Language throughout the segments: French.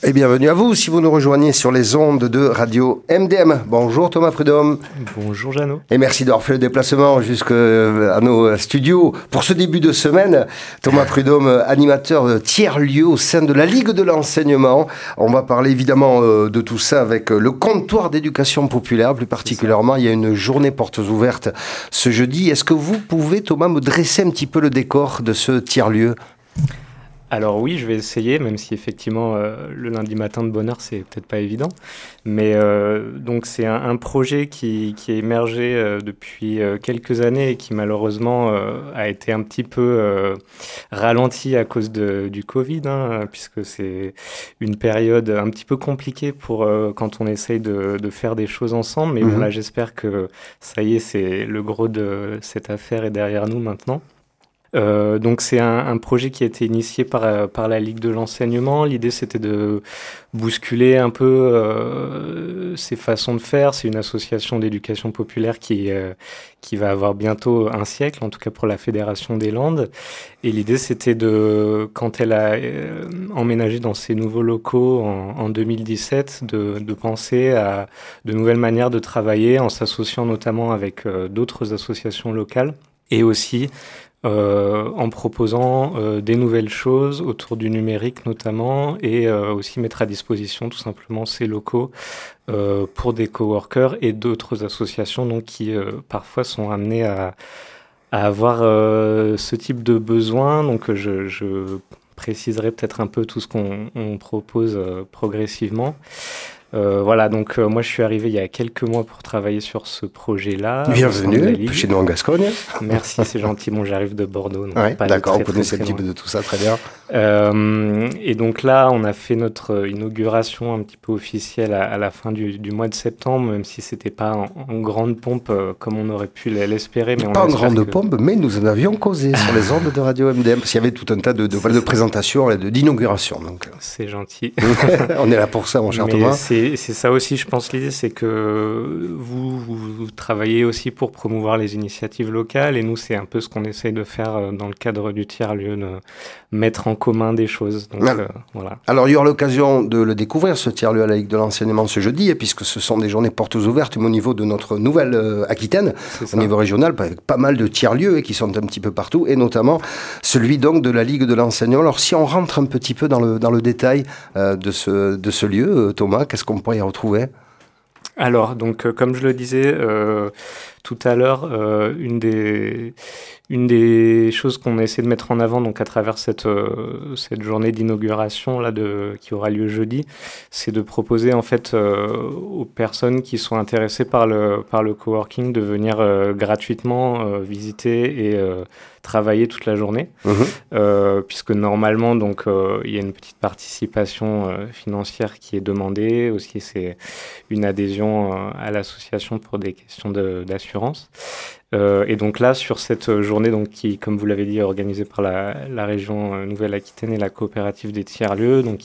Et bienvenue à vous si vous nous rejoignez sur les ondes de Radio MDM. Bonjour Thomas Prudhomme. Bonjour Jeannot. Et merci d'avoir fait le déplacement jusqu'à nos studios pour ce début de semaine. Thomas Prudhomme, animateur de tiers-lieux au sein de la Ligue de l'enseignement. On va parler évidemment de tout ça avec le comptoir d'éducation populaire. Plus particulièrement, il y a une journée portes ouvertes ce jeudi. Est-ce que vous pouvez, Thomas, me dresser un petit peu le décor de ce tiers-lieu ? Alors oui, je vais essayer, même si effectivement le lundi matin de bonne heure, c'est peut-être pas évident. Mais donc c'est un projet qui est émergé depuis quelques années et qui malheureusement a été un petit peu ralenti à cause du Covid, puisque c'est une période un petit peu compliquée pour quand on essaye de faire des choses ensemble. Mais bon, là, j'espère que ça y est, c'est le gros de cette affaire est derrière nous maintenant. Donc c'est un projet qui a été initié par la Ligue de l'enseignement. L'idée c'était de bousculer un peu ces façons de faire. C'est une association d'éducation populaire qui va avoir bientôt un siècle, en tout cas pour la Fédération des Landes. Et l'idée c'était quand elle a emménagé dans ces nouveaux locaux en 2017, de penser à de nouvelles manières de travailler en s'associant notamment avec d'autres associations locales et aussi en proposant des nouvelles choses autour du numérique notamment et aussi mettre à disposition tout simplement ces locaux pour des coworkers et d'autres associations donc, qui parfois sont amenées à avoir ce type de besoin. Donc je préciserai peut-être un peu tout ce qu'on propose progressivement. Voilà, donc moi je suis arrivé il y a quelques mois pour travailler sur ce projet-là. Bienvenue chez nous en Gascogne. Merci, c'est gentil. Bon, j'arrive de Bordeaux. Donc ouais, pas d'accord, très, vous connaissez très un petit peu de tout ça, très bien. Et donc là, on a fait notre inauguration un petit peu officielle à la fin du mois de septembre, même si c'était pas en grande pompe comme on aurait pu l'espérer. Mais pas en grande pompe, mais nous en avions causé sur les ondes de Radio MDM, parce qu'il y avait tout un tas de présentations et d'inauguration. Donc. C'est gentil. On est là pour ça, mon cher Thomas. C'est ça aussi, je pense, l'idée, c'est que vous travaillez aussi pour promouvoir les initiatives locales, et nous, c'est un peu ce qu'on essaye de faire dans le cadre du tiers-lieu, de mettre en commun des choses. Donc, voilà. Alors, il y aura l'occasion de le découvrir, ce tiers-lieu à la Ligue de l'enseignement ce jeudi, puisque ce sont des journées portes ouvertes au niveau de notre nouvelle Aquitaine, au niveau régional, avec pas mal de tiers-lieux qui sont un petit peu partout, et notamment celui donc de la Ligue de l'enseignement. Alors, si on rentre un petit peu dans le détail de ce lieu, Thomas, qu'est-ce qu'on pourrait y retrouver ? Alors, donc, comme je le disais tout à l'heure, une des choses qu'on a essayé de mettre en avant donc, à travers cette journée d'inauguration là, qui aura lieu jeudi, c'est de proposer en fait aux personnes qui sont intéressées par le coworking de venir gratuitement visiter et travailler toute la journée, puisque normalement donc il y a une petite participation financière qui est demandée. Aussi, c'est une adhésion à l'association pour des questions d'assurance. Et donc là, sur cette journée donc, qui, comme vous l'avez dit, est organisée par la région Nouvelle-Aquitaine et la coopérative des tiers-lieux, donc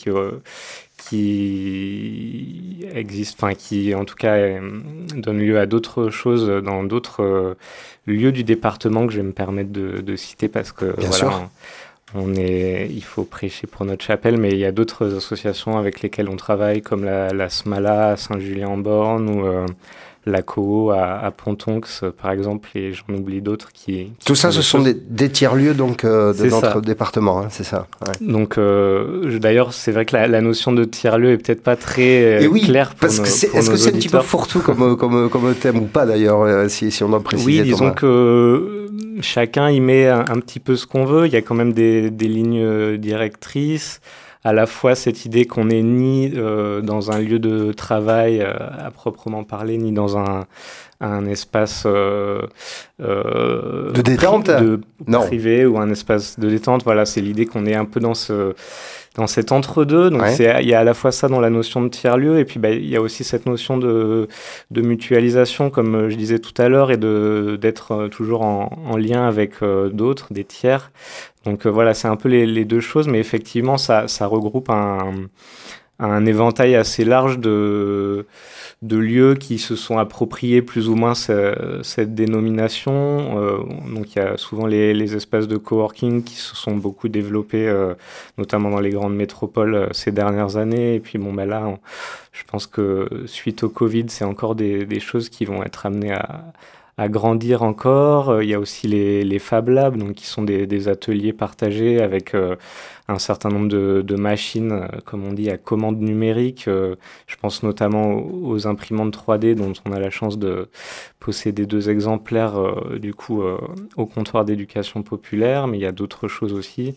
qui existe, enfin qui en tout cas donne lieu à d'autres choses dans d'autres lieux du département que je vais me permettre de citer parce que Bien sûr. Il faut prêcher pour notre chapelle, mais il y a d'autres associations avec lesquelles on travaille, comme la SMALA à Saint-Julien-en-Born ou la COO à Pontonx, par exemple, et j'en oublie d'autres qui tout ça, ce sont des tiers-lieux donc, de notre département, c'est ça. Ouais. Donc, d'ailleurs, c'est vrai que la notion de tiers-lieu est peut-être pas très claire pour nos auditeurs. Est-ce que c'est un petit peu fourre-tout comme thème ou pas, d'ailleurs, si on doit préciser? Oui, disons que chacun y met un petit peu ce qu'on veut. Il y a quand même des lignes directrices. À la fois cette idée qu'on n'est ni dans un lieu de travail à proprement parler, ni dans un espace de détente, privé ou un espace de détente. Voilà, c'est l'idée qu'on est un peu dans cet entre-deux. Donc, il y a à la fois ça dans la notion de tiers-lieu, et puis il y a aussi cette notion de mutualisation, comme je disais tout à l'heure, et d'être toujours en lien avec d'autres, des tiers. Donc voilà, c'est un peu les deux choses, mais effectivement, ça regroupe un éventail assez large de lieux qui se sont appropriés plus ou moins cette dénomination. Donc il y a souvent les espaces de coworking qui se sont beaucoup développés, notamment dans les grandes métropoles ces dernières années. Et puis bon, ben là, je pense que suite au Covid, c'est encore des choses qui vont être amenées à grandir encore. Il y a aussi les Fab Labs, donc qui sont des ateliers partagés avec un certain nombre de machines, comme on dit, à commande numérique. Je pense notamment aux imprimantes 3D dont on a la chance de posséder 2 exemplaires du coup au comptoir d'éducation populaire, mais il y a d'autres choses aussi.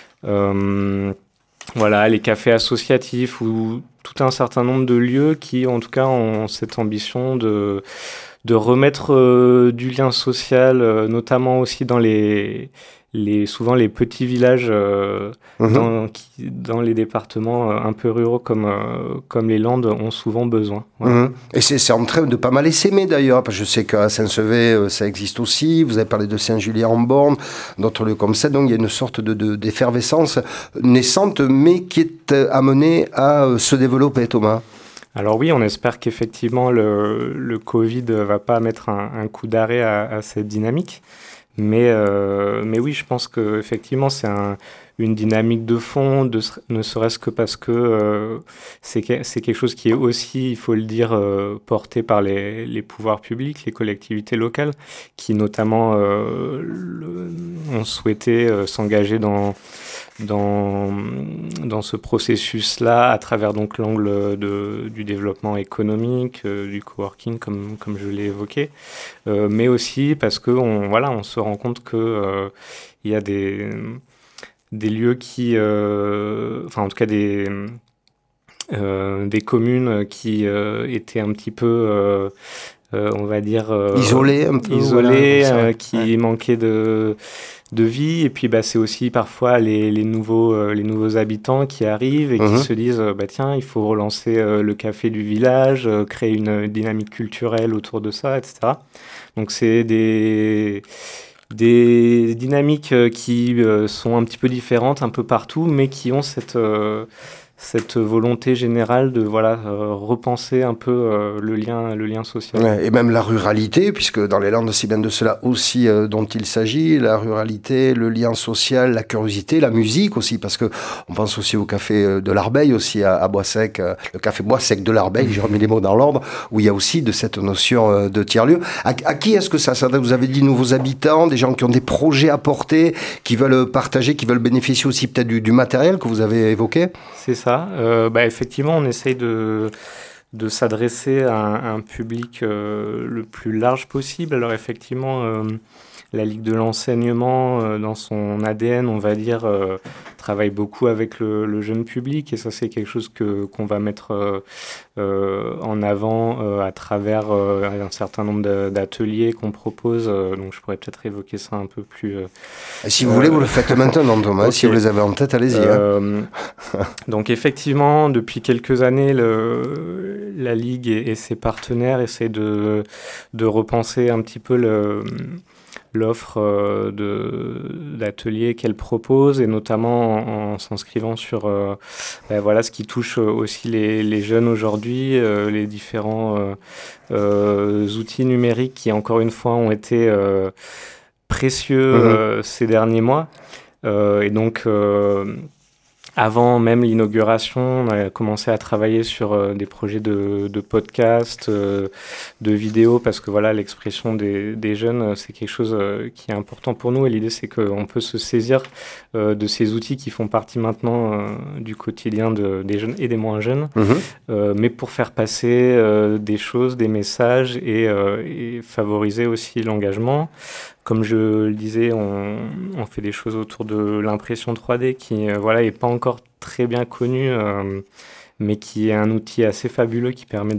Voilà, les cafés associatifs ou tout un certain nombre de lieux qui, en tout cas, ont cette ambition de remettre du lien social, notamment aussi dans souvent les petits villages dans les départements un peu ruraux comme les Landes ont souvent besoin. Voilà. Et c'est en train de pas mal essaimer d'ailleurs, parce que je sais qu'à Saint-Sevé, ça existe aussi. Vous avez parlé de Saint-Julien-en-Borne, d'autres lieux comme ça. Donc il y a une sorte d'effervescence naissante, mais qui est amenée à se développer, Thomas. Alors oui, on espère qu'effectivement le Covid va pas mettre un coup d'arrêt à cette dynamique. Mais oui, je pense qu'effectivement, c'est une dynamique de fond, ne serait-ce que parce que c'est quelque chose qui est aussi, il faut le dire, porté par les pouvoirs publics, les collectivités locales, qui notamment ont souhaité s'engager dans ce processus-là à travers donc l'angle du développement économique, du coworking comme je l'ai évoqué, mais aussi parce que on se rend compte que il y a des lieux qui, en tout cas des communes qui étaient un petit peu on va dire isolés un peu, voilà, qui manquaient de vie, et puis c'est aussi parfois les nouveaux habitants qui arrivent et qui se disent tiens, il faut relancer le café du village, créer une dynamique culturelle autour de ça, etc. Donc c'est des dynamiques qui sont un petit peu différentes un peu partout, mais qui ont cette volonté générale de repenser un peu le lien social. Ouais, et même la ruralité, puisque dans les Landes, c'est bien de cela aussi dont il s'agit, la ruralité, le lien social, la curiosité, la musique aussi, parce que on pense aussi au café de l'Arbeille aussi à Bois-Sec, le café Bois-Sec de l'Arbeille, j'ai remis les mots dans l'ordre, où il y a aussi de cette notion de tiers-lieu. À qui est-ce que ça vous avez dit nouveaux habitants, des gens qui ont des projets à porter, qui veulent partager, qui veulent bénéficier aussi peut-être du matériel que vous avez évoqué? C'est ça. Effectivement, on essaye de s'adresser à un public le plus large possible. Alors effectivement, la Ligue de l'enseignement, dans son ADN, on va dire, travaille beaucoup avec le jeune public, et ça c'est quelque chose qu'on va mettre en avant à travers un certain nombre d'ateliers qu'on propose. Donc je pourrais peut-être évoquer ça un peu plus... si vous voulez, vous le faites maintenant, Thomas. Okay. Si vous les avez en tête, allez-y. Donc effectivement, depuis quelques années, la Ligue et ses partenaires essaient de repenser un petit peu l'offre d'ateliers qu'elle propose, et notamment en s'inscrivant sur ce qui touche aussi les jeunes aujourd'hui, les différents outils numériques qui, encore une fois, ont été précieux ces derniers mois. Et donc, avant même l'inauguration, on a commencé à travailler sur des projets de podcasts, de vidéos, parce que l'expression des jeunes, c'est quelque chose qui est important pour nous, et l'idée c'est qu'on peut se saisir de ces outils qui font partie maintenant du quotidien des jeunes et des moins jeunes, mais pour faire passer des choses, des messages, et favoriser aussi l'engagement. Comme je le disais, on fait des choses autour de l'impression 3D qui est pas encore très bien connue, mais qui est un outil assez fabuleux qui permet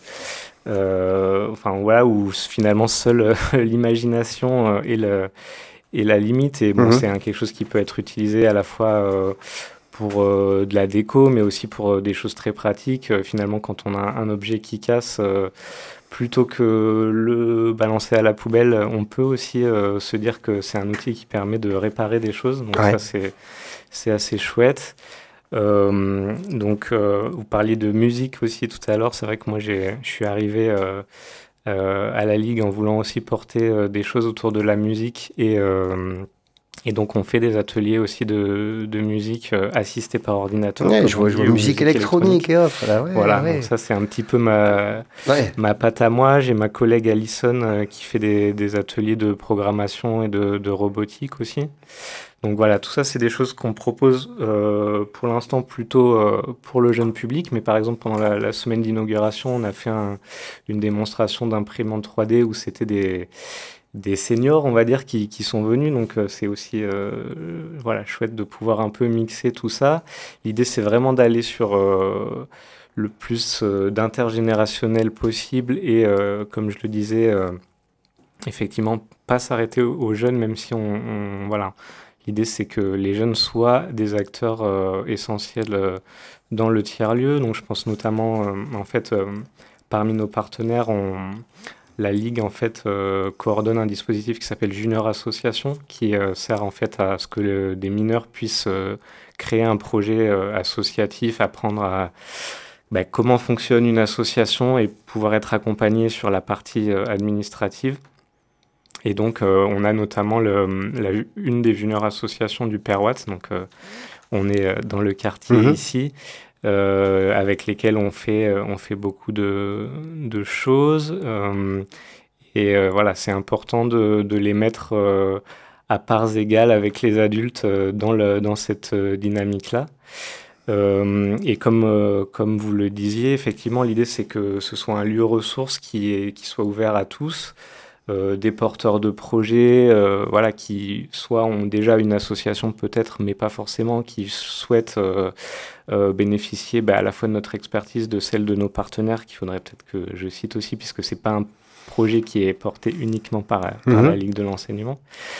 où finalement seule l'imagination est la limite. Et c'est quelque chose qui peut être utilisé à la fois pour de la déco, mais aussi pour des choses très pratiques. Finalement, quand on a un objet qui casse, plutôt que le balancer à la poubelle, on peut aussi se dire que c'est un outil qui permet de réparer des choses. Donc ça, c'est assez chouette. Vous parliez de musique aussi tout à l'heure. C'est vrai que moi, je suis arrivé à la Ligue en voulant aussi porter des choses autour de la musique et donc on fait des ateliers aussi de musique assistés par ordinateur. Ouais, je vois musique électronique et autres. Là, ouais, voilà, ouais. donc ça c'est un petit peu ma patte à moi. J'ai ma collègue Alison qui fait des ateliers de programmation et de robotique aussi. Donc voilà, tout ça, c'est des choses qu'on propose pour l'instant plutôt pour le jeune public. Mais par exemple, pendant la semaine d'inauguration, on a fait une démonstration d'imprimante 3D où c'était des seniors, on va dire, qui sont venus. Donc c'est aussi voilà, chouette de pouvoir un peu mixer tout ça. L'idée, c'est vraiment d'aller sur le plus d'intergénérationnel possible et, comme je le disais, effectivement, pas s'arrêter aux jeunes, même si voilà. L'idée, c'est que les jeunes soient des acteurs essentiels dans le tiers-lieu. Donc, je pense notamment, en fait, parmi nos partenaires, la Ligue, en fait, coordonne un dispositif qui s'appelle Junior Association, qui sert, en fait, à ce que des mineurs puissent créer un projet associatif, apprendre à comment fonctionne une association et pouvoir être accompagnés sur la partie administrative. Et donc, on a notamment une des junior associations du Père Watt. Donc, on est dans le quartier ici, avec lesquels on fait beaucoup de choses. Voilà, c'est important de les mettre à parts égales avec les adultes dans cette dynamique-là. Et comme vous le disiez, effectivement, l'idée, c'est que ce soit un lieu ressource qui soit ouvert à tous. Des porteurs de projets voilà, qui soit ont déjà une association peut-être, mais pas forcément, qui souhaitent bénéficier à la fois de notre expertise, de celle de nos partenaires, qu'il faudrait peut-être que je cite aussi, puisque c'est pas un projet qui est porté uniquement par la Ligue de l'enseignement.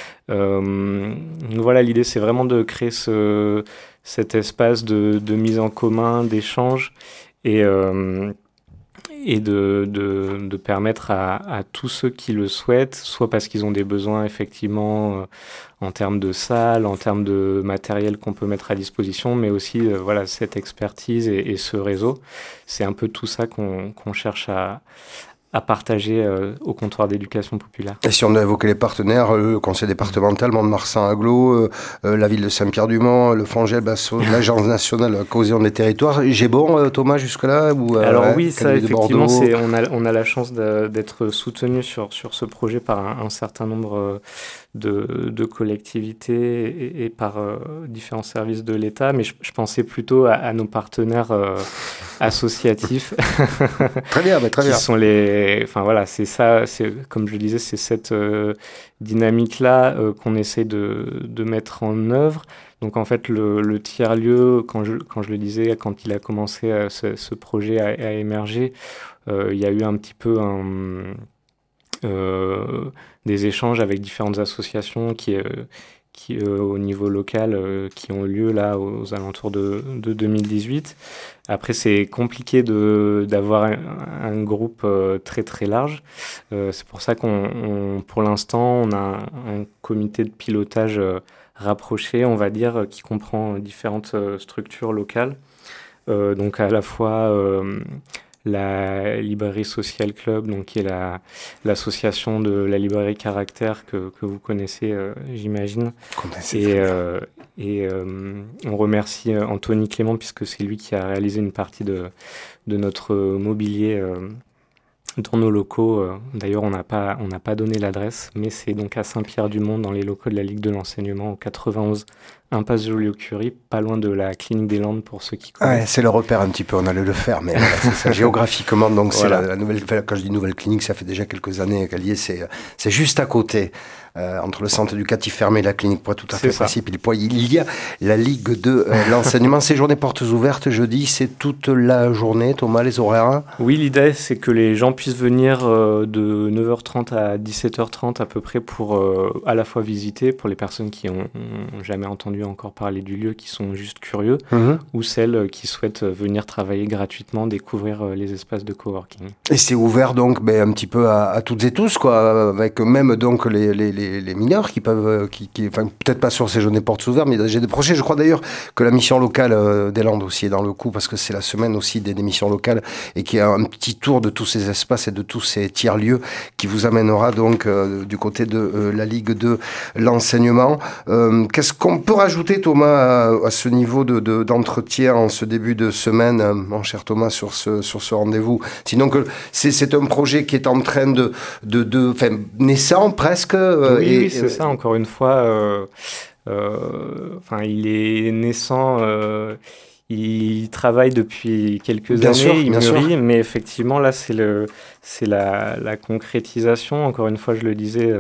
Voilà, l'idée, c'est vraiment de créer cet espace de mise en commun, d'échange, et de permettre à tous ceux qui le souhaitent, soit parce qu'ils ont des besoins effectivement en termes de salles, en termes de matériel qu'on peut mettre à disposition, mais aussi voilà, cette expertise et ce réseau. C'est un peu tout ça qu'on cherche à partager au comptoir d'éducation populaire. Et si on a évoqué les partenaires, le conseil départemental, Mont-de-Marsan Agglo, la ville de Saint-Pierre-du-Mont, le FONGEB, l'Agence nationale de la cohésion des territoires. J'ai bon, Thomas, jusque-là Alors oui, ça effectivement, on a la chance d'être soutenu sur ce projet par un certain nombre de collectivités et par différents services de l'État, mais je pensais plutôt à nos partenaires associatifs. Très bien, très bien. Qui sont enfin voilà, c'est ça, comme je le disais, c'est cette dynamique-là qu'on essaie de mettre en œuvre. Donc en fait, le tiers-lieu, quand je le disais, quand il a commencé ce projet à émerger, il y a eu un petit peu des échanges avec différentes associations qui au niveau local, qui ont lieu là aux alentours de 2018. Après, c'est compliqué d'avoir un groupe très très large. C'est pour ça pour l'instant, on a un comité de pilotage rapproché, on va dire, qui comprend différentes structures locales. Donc à la fois la Librairie Social Club, donc qui est l'association de la librairie Caractère que vous connaissez, j'imagine. Et on remercie Anthony Clément puisque c'est lui qui a réalisé une partie de notre mobilier dans nos locaux. D'ailleurs, on n'a pas donné l'adresse, mais c'est donc à Saint-Pierre-du-Mont, dans les locaux de la Ligue de l'enseignement, au 91 impasse Joliot-Curie, pas loin de la clinique des Landes pour ceux qui connaissent. Ouais, c'est le repère un petit peu, on allait le faire, mais voilà, c'est ça, géographiquement, donc voilà. C'est la nouvelle, quand je dis nouvelle clinique, ça fait déjà quelques années qu'elle y est, c'est juste à côté. Entre le centre éducatif fermé et la clinique, pour être tout à fait précis, il y a la Ligue de l'enseignement. Ces journées portes ouvertes, jeudi, c'est toute la journée, Thomas, les horaires? Oui, l'idée, c'est que les gens puissent venir de 9h30 à 17h30 à peu près pour à la fois visiter, pour les personnes qui ont jamais entendu entendu encore parler du lieu, qui sont juste curieux, ou celles qui souhaitent venir travailler gratuitement, découvrir les espaces de coworking. Et c'est ouvert donc un petit peu à toutes et tous, quoi, avec même donc les mineurs qui peuvent, enfin peut-être pas sur ces journées portes ouvertes, mais j'ai des projets. Je crois d'ailleurs que la mission locale des Landes aussi est dans le coup, parce que c'est la semaine aussi des missions locales, et qu'il y a un petit tour de tous ces espaces et de tous ces tiers-lieux qui vous amènera donc du côté de la Ligue de l'enseignement. Qu'est-ce qu'on peut rajouter, Thomas, à ce niveau d'entretien en ce début de semaine, mon cher Thomas, sur ce rendez-vous? Sinon que c'est un projet qui est en train naissant presque. Oui, c'est ça, encore une fois. Il est naissant, il travaille depuis quelques années, il mûrit, mais effectivement, là, c'est la concrétisation. Encore une fois, je le disais,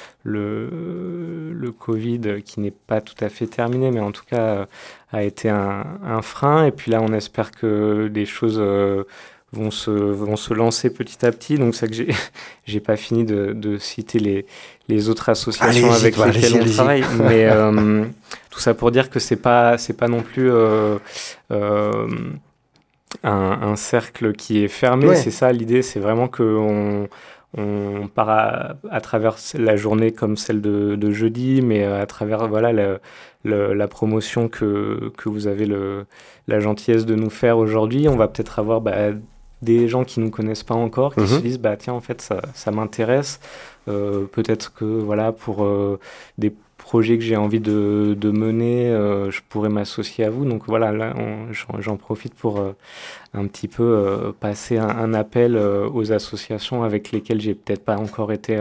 le Covid, qui n'est pas tout à fait terminé, mais en tout cas, a été un frein. Et puis là, on espère que des choses vont se lancer petit à petit. Donc, c'est que j'ai pas fini de citer les autres associations avec lesquelles on travaille. Mais tout ça pour dire que c'est pas non plus un cercle qui est fermé. Ouais. C'est ça l'idée, c'est vraiment qu'on part à travers la journée comme celle de jeudi, mais à travers la promotion que vous avez la gentillesse de nous faire aujourd'hui. On va peut-être avoir des gens qui ne nous connaissent pas encore, qui se disent tiens, en fait ça m'intéresse, peut-être que pour des projets que j'ai envie de mener, je pourrais m'associer à vous. Donc voilà, là j'en profite pour un petit peu passer un appel aux associations avec lesquelles j'ai peut-être pas encore été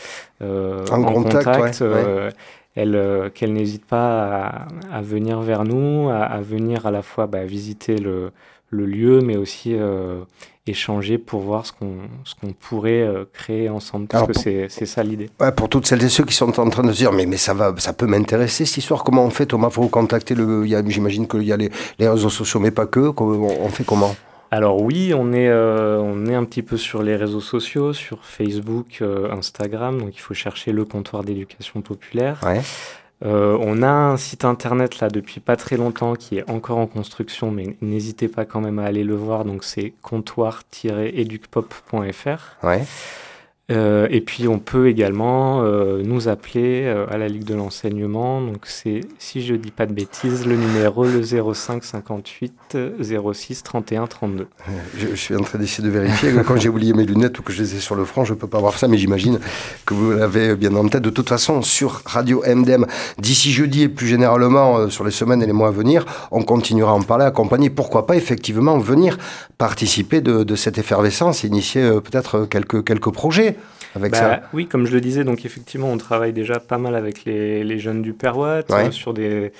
en contact. Ouais. Qu'elles n'hésitent pas à venir vers nous, à venir à la fois visiter le lieu, mais aussi échanger pour voir ce qu'on pourrait créer ensemble, parce que c'est ça l'idée. Ouais, pour toutes celles et ceux qui sont en train de se dire mais ça peut m'intéresser cette histoire, comment on fait, Thomas, pour vous contacter? J'imagine qu'il y a les réseaux sociaux, mais pas que. On fait comment? Alors oui, on est un petit peu sur les réseaux sociaux, sur Facebook, Instagram, donc il faut chercher le comptoir d'éducation populaire. Ouais. On a un site internet là depuis pas très longtemps qui est encore en construction, mais n'hésitez pas quand même à aller le voir, donc c'est comptoir-educpop.fr. Ouais. Et puis on peut également nous appeler à la Ligue de l'enseignement, donc c'est, si je dis pas de bêtises, le numéro 05 58 06 31 32. Je suis en train d'essayer de vérifier, quand j'ai oublié mes lunettes ou que je les ai sur le front, je peux pas voir ça, mais j'imagine que vous l'avez bien en tête. De toute façon, sur Radio MDM, d'ici jeudi et plus généralement sur les semaines et les mois à venir, on continuera à en parler, accompagner, pourquoi pas effectivement venir participer de cette effervescence, initier peut-être quelques projets. Avec ça. Oui, comme je le disais, donc effectivement, on travaille déjà pas mal avec les jeunes du Père Watt, sur des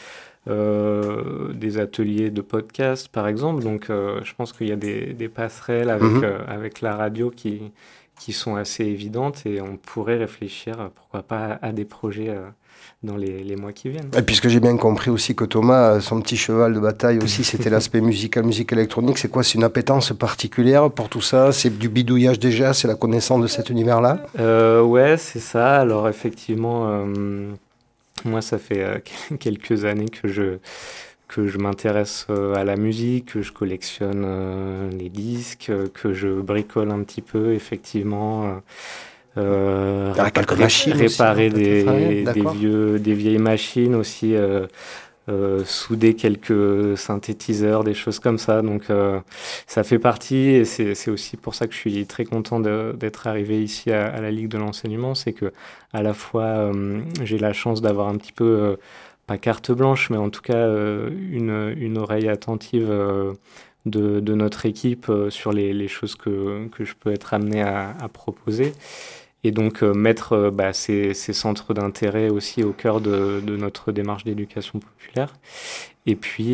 ateliers de podcast, par exemple. Donc, je pense qu'il y a des passerelles avec la radio qui sont assez évidentes, et on pourrait réfléchir, pourquoi pas, à des projets dans les mois qui viennent. Et puisque j'ai bien compris aussi que Thomas, son petit cheval de bataille aussi, c'était l'aspect musical, musique électronique. C'est quoi? C'est une appétence particulière pour tout ça? C'est du bidouillage déjà? C'est la connaissance de cet univers-là? Ouais, c'est ça. Alors effectivement, moi, ça fait quelques années que je m'intéresse à la musique, que je collectionne les disques, que je bricole un petit peu, effectivement. Réparer des vieilles machines aussi, souder quelques synthétiseurs, des choses comme ça. Donc ça fait partie, et c'est aussi pour ça que je suis très content d'être arrivé ici à la Ligue de l'enseignement. C'est que à la fois j'ai la chance d'avoir un petit peu pas carte blanche, mais en tout cas une oreille attentive de notre équipe sur les choses que je peux être amené à proposer. Et donc mettre ces centres d'intérêt aussi au cœur de notre démarche d'éducation populaire. Et puis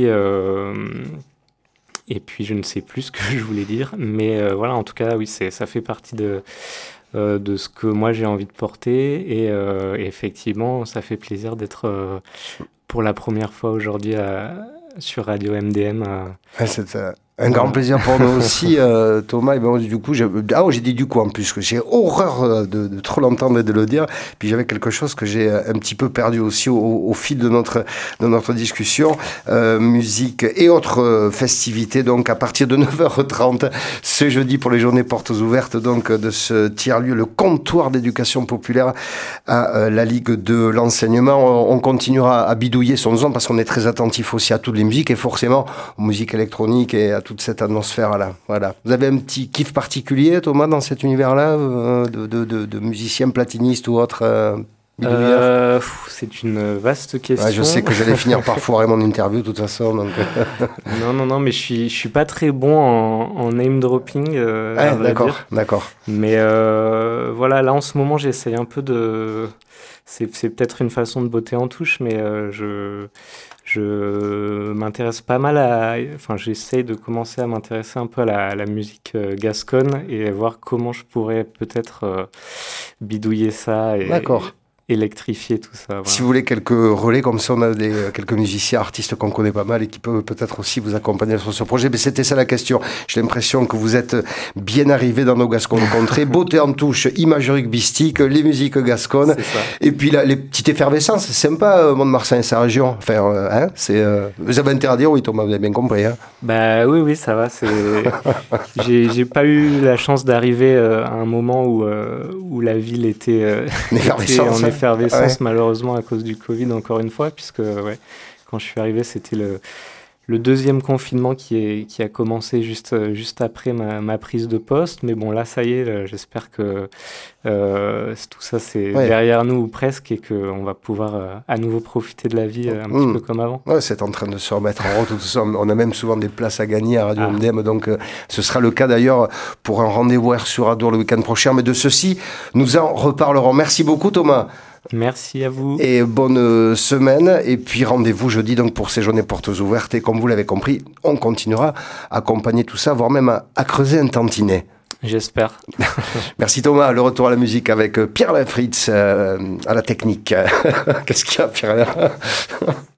je ne sais plus ce que je voulais dire, mais voilà, en tout cas, oui, ça fait partie de ce que moi j'ai envie de porter, et effectivement, ça fait plaisir d'être pour la première fois aujourd'hui sur Radio MDM. Un grand plaisir pour nous aussi, Thomas. Et ben, du coup, j'ai dit du coup en plus, que j'ai horreur de trop l'entendre et de le dire. Puis j'avais quelque chose que j'ai un petit peu perdu aussi au fil de notre discussion. Musique et autres festivités, donc à partir de 9h30 ce jeudi pour les journées portes ouvertes donc de ce tiers-lieu, le comptoir d'éducation populaire à la Ligue de l'enseignement. On continuera à bidouiller son zone parce qu'on est très attentif aussi à toutes les musiques et forcément aux musiques électroniques et à toute cette atmosphère-là. Voilà. Vous avez un petit kiff particulier, Thomas, dans cet univers-là, de musiciens platinistes ou autres c'est une vaste question. Ouais, je sais que j'allais finir par foirer mon interview de toute façon. Donc... non, mais je suis pas très bon en name dropping. D'accord. Mais voilà, là en ce moment, j'essaye un peu de. C'est peut-être une façon de botter en touche, mais je m'intéresse pas mal j'essaye de commencer à m'intéresser un peu à la musique gasconne et voir comment je pourrais peut-être bidouiller ça et électrifier tout ça. Voilà. Si vous voulez quelques relais, comme ça on a quelques musiciens, artistes qu'on connaît pas mal et qui peuvent peut-être aussi vous accompagner sur ce projet. Mais c'était ça la question. J'ai l'impression que vous êtes bien arrivé dans nos Gasconnes contrées. Beauté en touche, imagerie rugbyistique, les musiques gasconnes. Et puis là, les petites effervescences, c'est sympa, Mont-de-Marsan et sa région. Enfin, vous avez intérêt à dire oui, Thomas, vous avez bien compris. Hein. Bah oui, ça va. J'ai pas eu la chance d'arriver à un moment où la ville était en effervescence, malheureusement à cause du Covid encore une fois, puisque quand je suis arrivé c'était le deuxième confinement qui a commencé juste après ma prise de poste, mais bon là ça y est, j'espère que tout ça c'est derrière nous ou presque et qu'on va pouvoir à nouveau profiter de la vie un petit peu comme avant. Ouais, c'est en train de se remettre en route tout ça. On a même souvent des places à gagner à Radio MDM, donc ce sera le cas d'ailleurs pour un rendez-vous sur Adour le week-end prochain, mais de ceci nous en reparlerons. Merci beaucoup Thomas. Merci à vous. Et bonne semaine. Et puis rendez-vous jeudi donc pour ces journées portes ouvertes. Et comme vous l'avez compris, on continuera à accompagner tout ça, voire même à creuser un tantinet. J'espère. Merci Thomas. Le retour à la musique avec Pierre Lafritz à la technique. Qu'est-ce qu'il y a, Pierre?